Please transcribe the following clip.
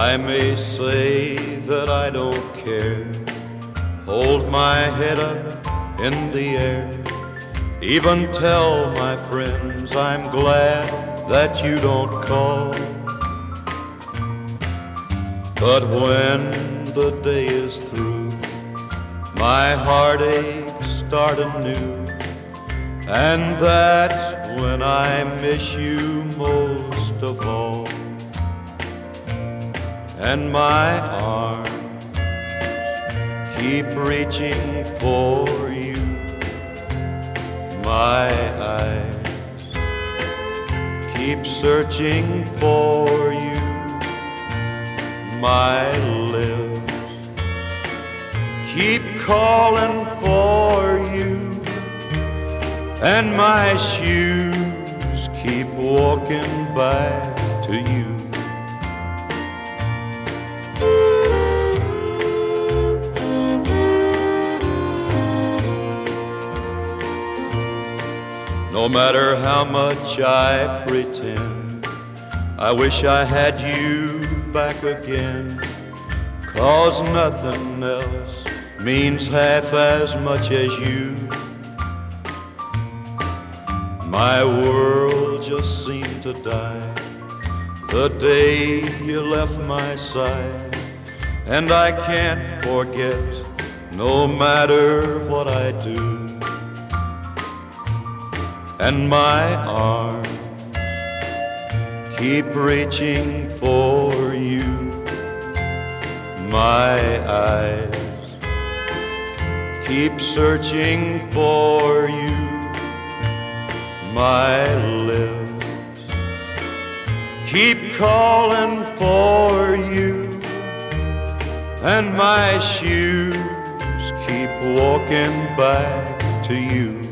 I may say that I don't care, hold my head up in the air, even tell my friends I'm glad that you don't call. But when the day is through, my heartaches start anew, and that's when I miss you most of all. And my arms keep reaching for you, my eyes keep searching for you, my lips keep calling for you, and my shoes keep walking back to you. No matter how much I pretend, I wish I had you back again, 'cause nothing else means half as much as you. My world just seemed to die the day you left my side, and I can't forget no matter what I do. And my arms keep reaching for you, my eyes keep searching for you, my lips keep calling for you, and my shoes keep walking back to you.